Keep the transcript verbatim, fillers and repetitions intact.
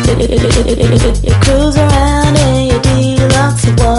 You cruise around and you do lots of